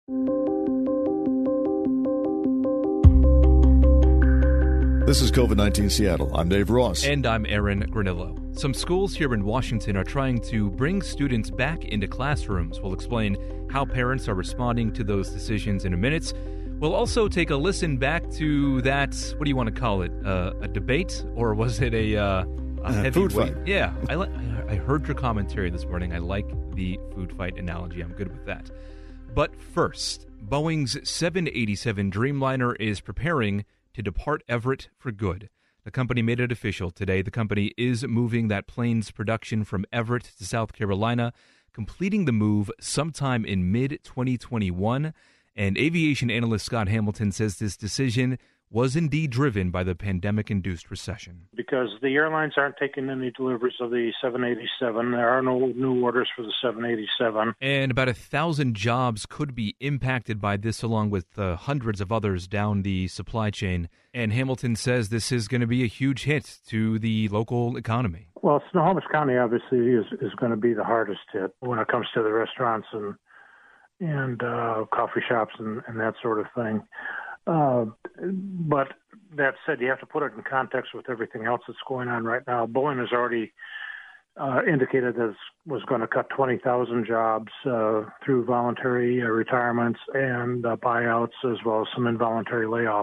This is COVID-19 Seattle. I'm Dave Ross. And I'm Aaron Granillo. Some schools here in Washington are trying to bring students back into classrooms. We'll explain how parents are responding to those decisions in a minute. We'll also take a listen back to that, what do you want to call it, a debate? Or was it a heavy food fight? Yeah, I heard your commentary this morning. I like the food fight analogy. I'm good with that. But first, Boeing's 787 Dreamliner is preparing to depart Everett for good. The company made it official today. The company is moving that plane's production from Everett to South Carolina, completing the move sometime in mid-2021. And aviation analyst Scott Hamilton says this decision was indeed driven by the pandemic-induced recession. Because the airlines aren't taking any deliveries of the 787. There are no new orders for the 787. And about 1,000 jobs could be impacted by this, along with hundreds of others down the supply chain. And Hamilton says this is going to be a huge hit to the local economy. Well, Snohomish County obviously is going to be the hardest hit when it comes to the restaurants and coffee shops and that sort of thing. But that said, you have to put it in context with everything else that's going on right now. Boeing has already indicated that it was going to cut 20,000 jobs through voluntary retirements and buyouts, as well as some involuntary layoffs.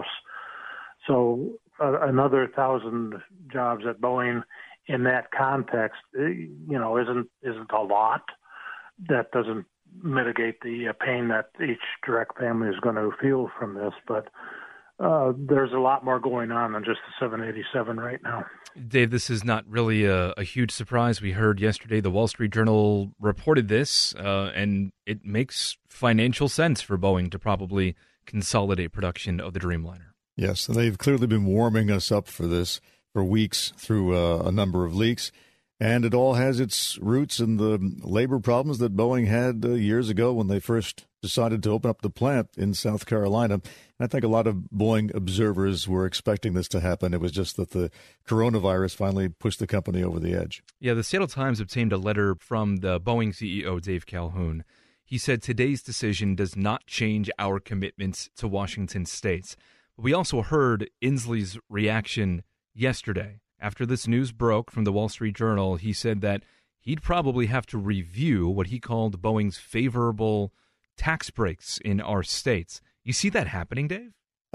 So another 1,000 jobs at Boeing in that context, isn't a lot. That doesn't mitigate the pain that each direct family is going to feel from this, but there's a lot more going on than just the 787 right now. Dave, this is not really a huge surprise. We heard yesterday the Wall Street Journal reported this, and it makes financial sense for Boeing to probably consolidate production of the Dreamliner. Yes, and they've clearly been warming us up for this for weeks through a number of leaks. And it all has its roots in the labor problems that Boeing had years ago when they first decided to open up the plant in South Carolina. And I think a lot of Boeing observers were expecting this to happen. It was just that the coronavirus finally pushed the company over the edge. Yeah, the Seattle Times obtained a letter from the Boeing CEO, Dave Calhoun. He said today's decision does not change our commitments to Washington State. We also heard Inslee's reaction yesterday. After this news broke from the Wall Street Journal, he said that he'd probably have to review what he called Boeing's favorable tax breaks in our states. You see that happening, Dave?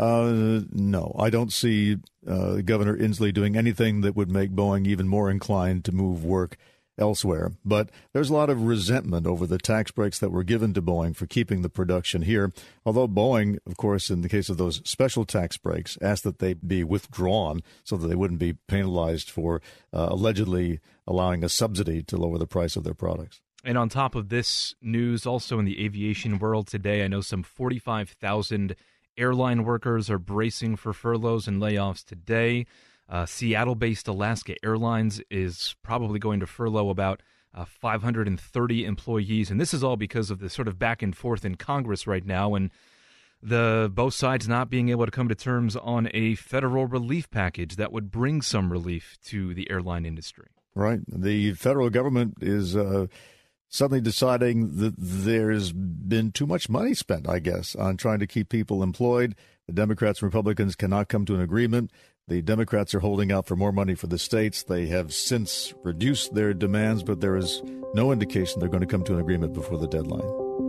No, I don't see Governor Inslee doing anything that would make Boeing even more inclined to move work elsewhere. But there's a lot of resentment over the tax breaks that were given to Boeing for keeping the production here. Although Boeing, of course, in the case of those special tax breaks, asked that they be withdrawn so that they wouldn't be penalized for allegedly allowing a subsidy to lower the price of their products. And on top of this news, also in the aviation world today, I know some 45,000 airline workers are bracing for furloughs and layoffs today. Seattle-based Alaska Airlines is probably going to furlough about 530 employees, and this is all because of the sort of back and forth in Congress right now, and both sides not being able to come to terms on a federal relief package that would bring some relief to the airline industry. Right. The federal government is suddenly deciding that there's been too much money spent, I guess, on trying to keep people employed. The Democrats and Republicans cannot come to an agreement. The Democrats are holding out for more money for the states. They have since reduced their demands, but there is no indication they're going to come to an agreement before the deadline.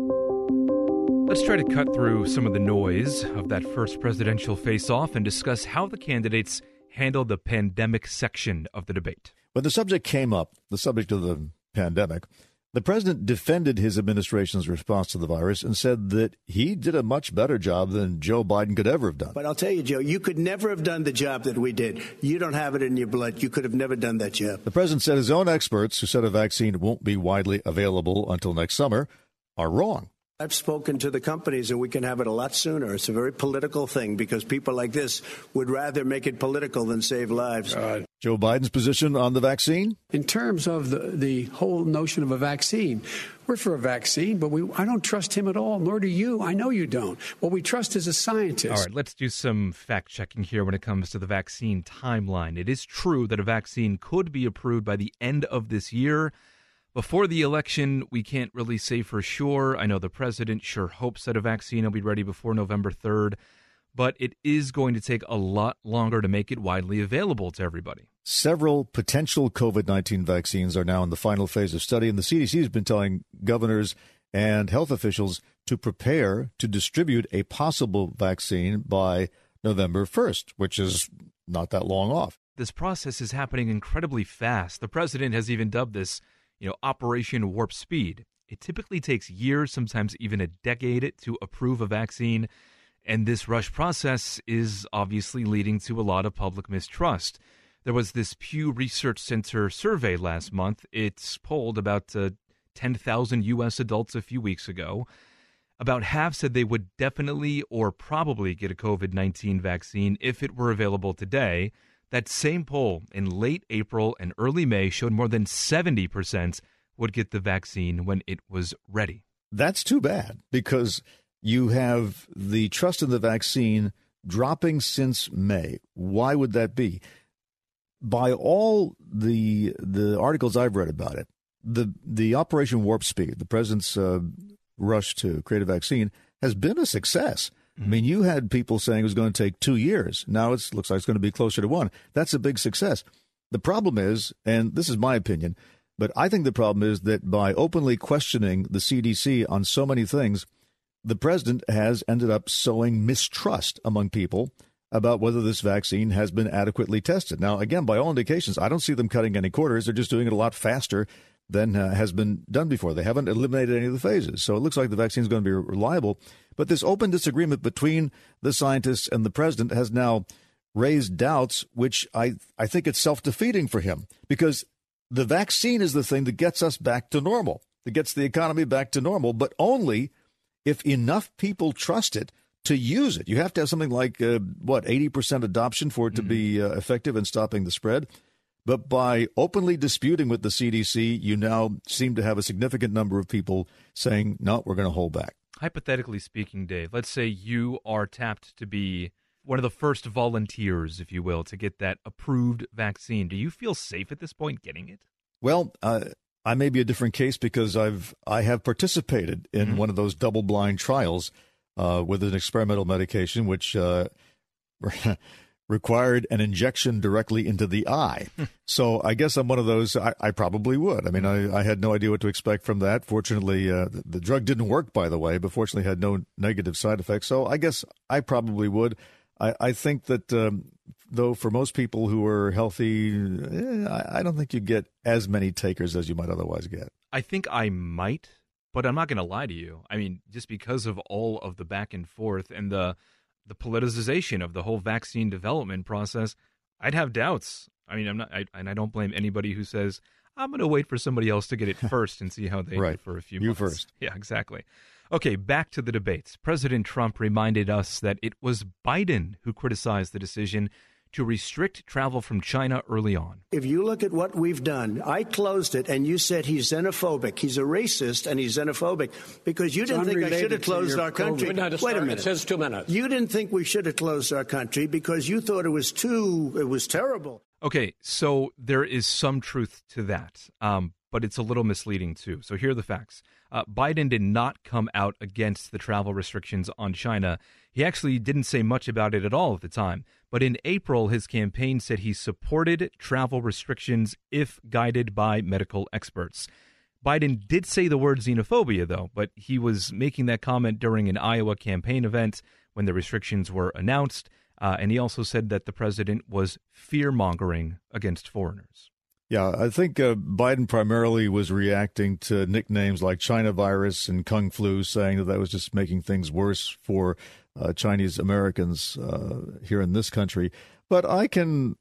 Let's try to cut through some of the noise of that first presidential face-off and discuss how the candidates handled the pandemic section of the debate. When the subject came up, the subject of the pandemic, the president defended his administration's response to the virus and said that he did a much better job than Joe Biden could ever have done. But I'll tell you, Joe, you could never have done the job that we did. You don't have it in your blood. You could have never done that job. The president said his own experts, who said a vaccine won't be widely available until next summer, are wrong. I've spoken to the companies, and we can have it a lot sooner. It's a very political thing because people like this would rather make it political than save lives. Joe Biden's position on the vaccine? In terms of the whole notion of a vaccine, we're for a vaccine, but I don't trust him at all, nor do you. I know you don't. What we trust is a scientist. All right, let's do some fact-checking here when it comes to the vaccine timeline. It is true that a vaccine could be approved by the end of this year, Before the election, we can't really say for sure. I know the president sure hopes that a vaccine will be ready before November 3rd, but it is going to take a lot longer to make it widely available to everybody. Several potential COVID-19 vaccines are now in the final phase of study, and the CDC has been telling governors and health officials to prepare to distribute a possible vaccine by November 1st, which is not that long off. This process is happening incredibly fast. The president has even dubbed this, Operation Warp Speed. It typically takes years, sometimes even a decade, to approve a vaccine. And this rush process is obviously leading to a lot of public mistrust. There was this Pew Research Center survey last month. It's polled about 10,000 U.S. adults a few weeks ago. About half said they would definitely or probably get a COVID-19 vaccine if it were available today. That same poll in late April and early May showed more than 70% would get the vaccine when it was ready. That's too bad, because you have the trust in the vaccine dropping since May. Why would that be? By all the articles I've read about it, the Operation Warp Speed, the president's rush to create a vaccine, has been a success. I mean, you had people saying it was going to take 2 years. Now it looks like it's going to be closer to 1. That's a big success. The problem is, and this is my opinion, but I think the problem is that by openly questioning the CDC on so many things, the president has ended up sowing mistrust among people about whether this vaccine has been adequately tested. Now, again, by all indications, I don't see them cutting any corners. They're just doing it a lot faster than has been done before. They haven't eliminated any of the phases. So it looks like the vaccine is going to be reliable. But this open disagreement between the scientists and the president has now raised doubts, which I think it's self-defeating for him, because the vaccine is the thing that gets us back to normal, that gets the economy back to normal, but only if enough people trust it to use it. You have to have something like, 80% adoption for it to be effective in stopping the spread. But by openly disputing with the CDC, you now seem to have a significant number of people saying, no, we're going to hold back. Hypothetically speaking, Dave, let's say you are tapped to be one of the first volunteers, if you will, to get that approved vaccine. Do you feel safe at this point getting it? Well, I may be a different case because I have participated in one of those double-blind trials with an experimental medication, which required an injection directly into the eye. So I guess I'm one of those. I probably would. I mean, I had no idea what to expect from that. Fortunately, the drug didn't work, by the way, but fortunately had no negative side effects. So I guess I probably would. I think that, though, for most people who are healthy, I don't think you get as many takers as you might otherwise get. I think I might, but I'm not going to lie to you. I mean, just because of all of the back and forth and the politicization of the whole vaccine development process, I'd have doubts. I mean, and I don't blame anybody who says, I'm going to wait for somebody else to get it first and see how they do for a few months. You first. Yeah, exactly. Okay, back to the debates. President Trump reminded us that it was Biden who criticized the decision to restrict travel from China early on. If you look at what we've done, I closed it, and you said he's xenophobic. He's a racist, and he's xenophobic because you didn't think I should have closed our country. Wait a minute. It says 2 minutes. You didn't think we should have closed our country because you thought it was terrible. Okay, so there is some truth to that, but it's a little misleading too. So here are the facts. Biden did not come out against the travel restrictions on China. He actually didn't say much about it at all at the time. But in April, his campaign said he supported travel restrictions if guided by medical experts. Biden did say the word xenophobia, though, but he was making that comment during an Iowa campaign event when the restrictions were announced. And he also said that the president was fear-mongering against foreigners. Yeah, I think Biden primarily was reacting to nicknames like China virus and Kung flu, saying that was just making things worse for Chinese Americans here in this country. But I can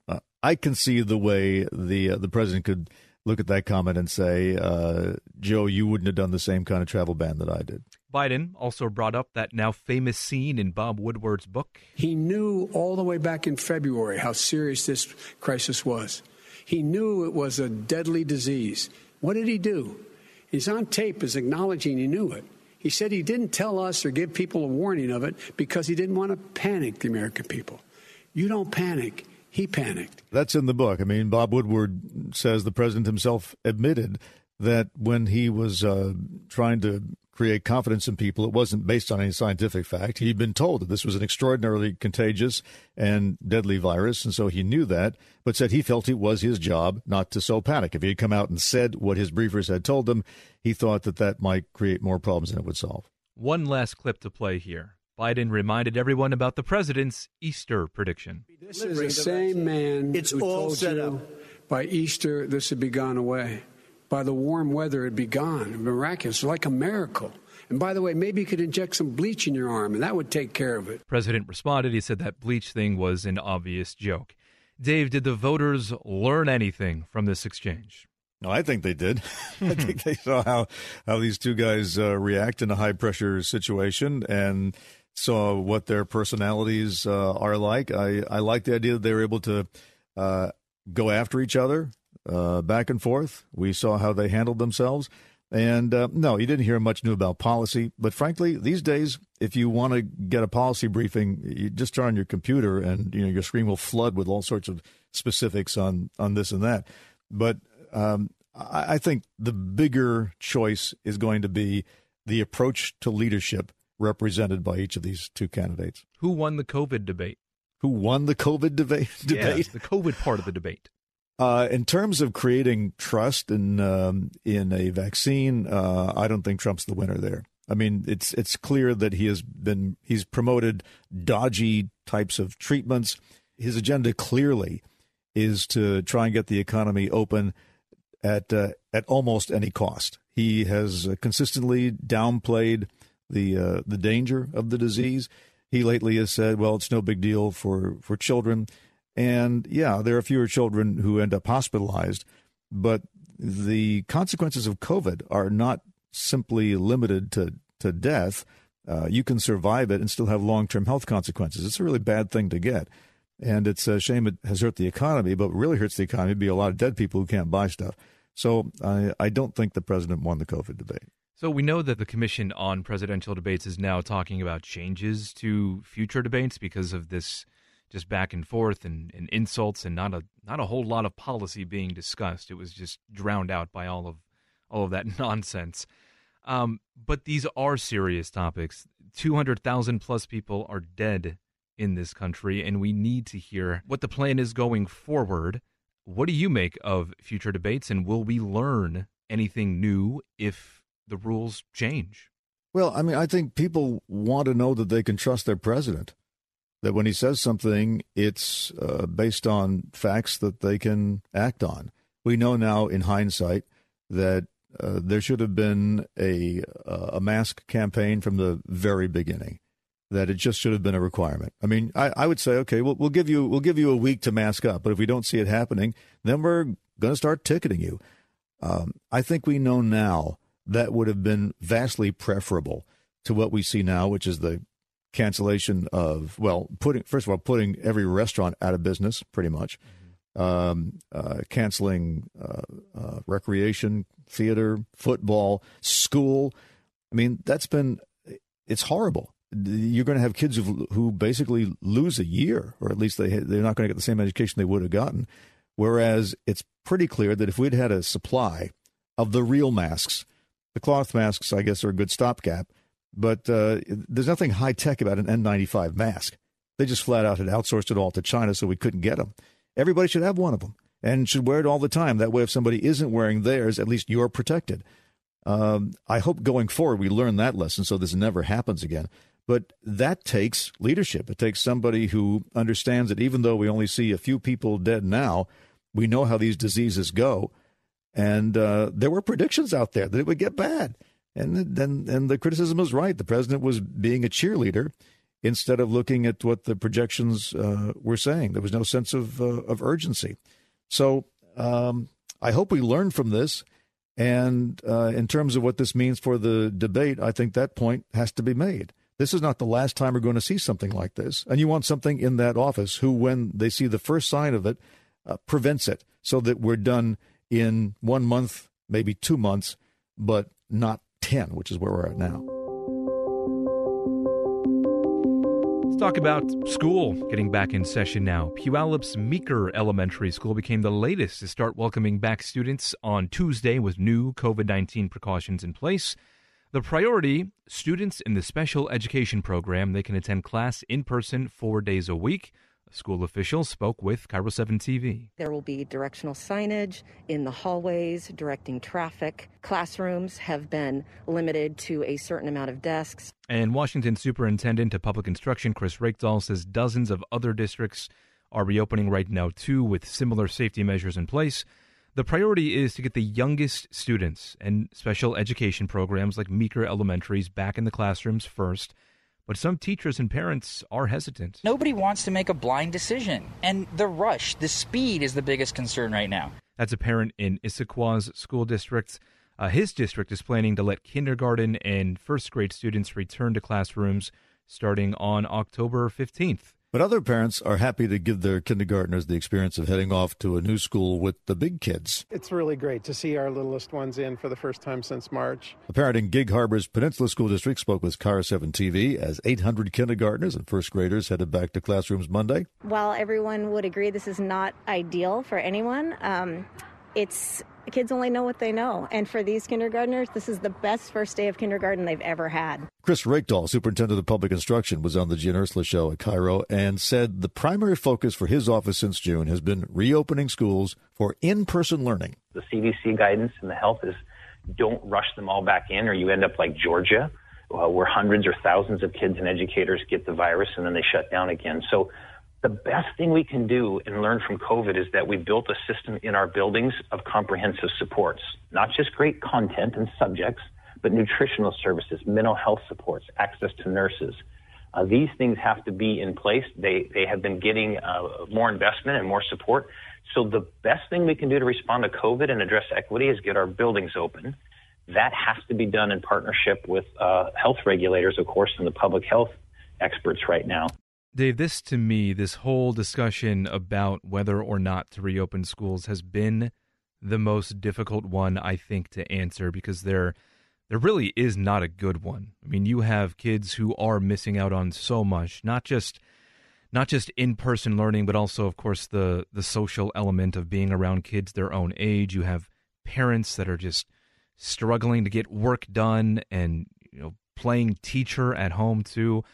see the way the president could look at that comment and say, Joe, you wouldn't have done the same kind of travel ban that I did. Biden also brought up that now famous scene in Bob Woodward's book. He knew all the way back in February how serious this crisis was. He knew it was a deadly disease. What did he do? He's on tape as acknowledging he knew it. He said he didn't tell us or give people a warning of it because he didn't want to panic the American people. You don't panic. He panicked. That's in the book. I mean, Bob Woodward says the president himself admitted that when he was trying to create confidence in people, it wasn't based on any scientific fact. He'd been told that this was an extraordinarily contagious and deadly virus, and so he knew that, but said he felt it was his job not to sow panic. If he had come out and said what his briefers had told him, he thought that that might create more problems than it would solve. One last clip to play here. Biden reminded everyone about the president's Easter prediction. This is the same man it's who all told set you up. By Easter this would be gone away. By the warm weather, it'd be gone. Miraculous, like a miracle. And by the way, maybe you could inject some bleach in your arm, and that would take care of it. President responded. He said that bleach thing was an obvious joke. Dave, did the voters learn anything from this exchange? No, I think they did. I think they saw how these two guys react in a high-pressure situation and saw what their personalities are like. I like the idea that they were able to go after each other back and forth. We saw how they handled themselves. And no, you didn't hear much new about policy. But frankly, these days, if you want to get a policy briefing, you just turn on your computer and your screen will flood with all sorts of specifics on this and that. But I think the bigger choice is going to be the approach to leadership represented by each of these two candidates. Who won the COVID debate? Who won the COVID debate? Yes, the COVID part of the debate. In terms of creating trust in a vaccine, I don't think Trump's the winner there. I mean, it's clear that he's promoted dodgy types of treatments. His agenda clearly is to try and get the economy open at almost any cost. He has consistently downplayed the danger of the disease. He lately has said, well, it's no big deal for children. And, yeah, there are fewer children who end up hospitalized, but the consequences of COVID are not simply limited to death. You can survive it and still have long-term health consequences. It's a really bad thing to get. And it's a shame it has hurt the economy, but what really hurts the economy would be a lot of dead people who can't buy stuff. So I don't think the president won the COVID debate. So we know that the Commission on Presidential Debates is now talking about changes to future debates because of this just back and forth and insults and not a whole lot of policy being discussed. It was just drowned out by all of that nonsense. But these are serious topics. 200,000 plus people are dead in this country, and we need to hear what the plan is going forward. What do you make of future debates, and will we learn anything new if the rules change? Well, I mean, I think people want to know that they can trust their president, that when he says something, it's based on facts that they can act on. We know now in hindsight that there should have been a mask campaign from the very beginning, that it just should have been a requirement. I mean, I would say, okay, we'll give you a week to mask up, but if we don't see it happening, then we're going to start ticketing you. I think we know now that would have been vastly preferable to what we see now, which is the cancellation of, putting every restaurant out of business, pretty much, canceling recreation, theater, football, school. I mean, it's horrible. You're going to have kids who basically lose a year, or at least they're not going to get the same education they would have gotten. Whereas it's pretty clear that if we'd had a supply of the real masks, the cloth masks, I guess, are a good stopgap. But there's nothing high-tech about an N95 mask. They just flat out had outsourced it all to China so we couldn't get them. Everybody should have one of them and should wear it all the time. That way, if somebody isn't wearing theirs, at least you're protected. I hope going forward we learn that lesson so this never happens again. But that takes leadership. It takes somebody who understands that even though we only see a few people dead now, we know how these diseases go. And there were predictions out there that it would get bad. And the criticism was right. The president was being a cheerleader instead of looking at what the projections were saying. There was no sense of urgency. So I hope we learn from this. And in terms of what this means for the debate, I think that point has to be made. This is not the last time we're going to see something like this. And you want something in that office who, when they see the first sign of it, prevents it so that we're done in 1 month, maybe 2 months, but not 10, which is where we're at now. Let's talk about school getting back in session now. Puyallups Meeker Elementary School became the latest to start welcoming back students on Tuesday with new COVID-19 precautions in place. The priority, students in the special education program. They can attend class in person 4 days a week. A school official spoke with KIRO 7 TV. There will be directional signage in the hallways, directing traffic. Classrooms have been limited to a certain amount of desks. And Washington Superintendent of Public Instruction Chris Reykdal says dozens of other districts are reopening right now, too, with similar safety measures in place. The priority is to get the youngest students and special education programs like Meeker Elementaries back in the classrooms first. But some teachers and parents are hesitant. Nobody wants to make a blind decision. And the rush, the speed is the biggest concern right now. That's a parent in Issaquah's school district. His district is planning to let kindergarten and first grade students return to classrooms starting on October 15th. But other parents are happy to give their kindergartners the experience of heading off to a new school with the big kids. It's really great to see our littlest ones in for the first time since March. A parent in Gig Harbor's Peninsula School District spoke with KIRO 7 TV as 800 kindergartners and first graders headed back to classrooms Monday. While everyone would agree this is not ideal for anyone, kids only know what they know. And for these kindergartners, this is the best first day of kindergarten they've ever had. Chris Reykdal, Superintendent of Public Instruction, was on the Gian Ursula Show at KIRO and said the primary focus for his office since June has been reopening schools for in-person learning. The CDC guidance and the health is don't rush them all back in or you end up like Georgia, where hundreds or thousands of kids and educators get the virus and then they shut down again. So the best thing we can do and learn from COVID is that we built a system in our buildings of comprehensive supports, not just great content and subjects, but nutritional services, mental health supports, access to nurses. These things have to be in place. They have been getting more investment and more support. So the best thing we can do to respond to COVID and address equity is get our buildings open. That has to be done in partnership with health regulators, of course, and the public health experts right now. Dave, this whole discussion about whether or not to reopen schools has been the most difficult one, I think, to answer because there really is not a good one. I mean, you have kids who are missing out on so much, not just in-person learning, but also, of course, the social element of being around kids their own age. You have parents that are just struggling to get work done and, playing teacher at home, too.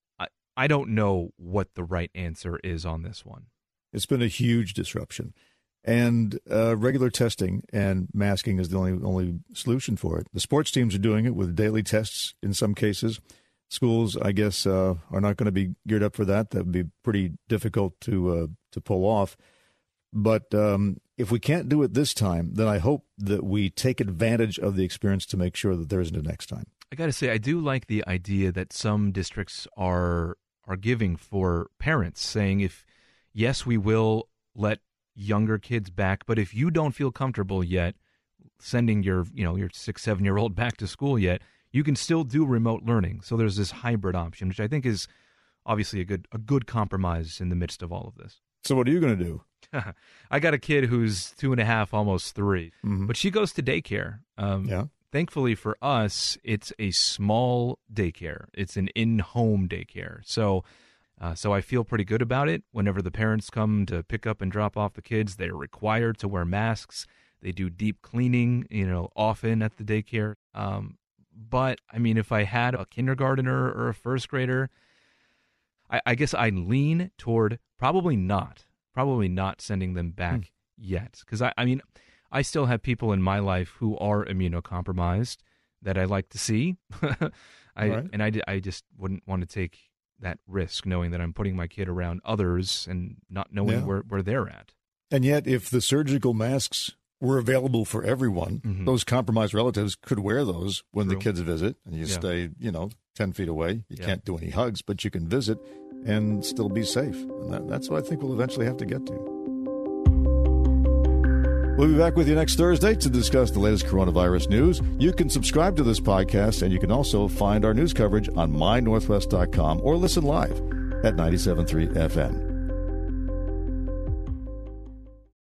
I don't know what the right answer is on this one. It's been a huge disruption. And regular testing and masking is the only solution for it. The sports teams are doing it with daily tests in some cases. Schools, I guess, are not going to be geared up for that. That would be pretty difficult to pull off. But if we can't do it this time, then I hope that we take advantage of the experience to make sure that there isn't a next time. I got to say, I do like the idea that some districts are giving for parents, saying yes, we will let younger kids back, but if you don't feel comfortable yet sending your 6-7-year-old back to school yet, you can still do remote learning. So there's this hybrid option, which I think is obviously a good compromise in the midst of all of this. So what are you going to do? I got a kid who's 2.5, almost 3, but she goes to daycare. Thankfully for us, it's a small daycare. It's an in-home daycare. So I feel pretty good about it. Whenever the parents come to pick up and drop off the kids, they're required to wear masks. They do deep cleaning, often at the daycare. But, I mean, if I had a kindergartner or a first grader, I guess I'd lean toward probably not sending them back yet. Because, I still have people in my life who are immunocompromised that I like to see. I just wouldn't want to take that risk knowing that I'm putting my kid around others and not knowing where they're at. And yet, if the surgical masks were available for everyone, those compromised relatives could wear those when the kids visit, and you stay, 10 feet away. You can't do any hugs, but you can visit and still be safe. And that's what I think we'll eventually have to get to. We'll be back with you next Thursday to discuss the latest coronavirus news. You can subscribe to this podcast, and you can also find our news coverage on mynorthwest.com or listen live at 97.3 FM.